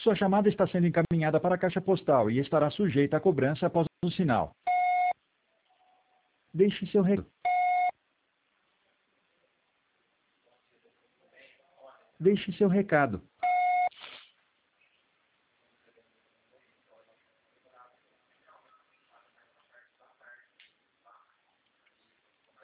Sua chamada está sendo encaminhada para a caixa postal e estará sujeita a cobrança após o sinal. Deixe seu recado. Deixe seu recado.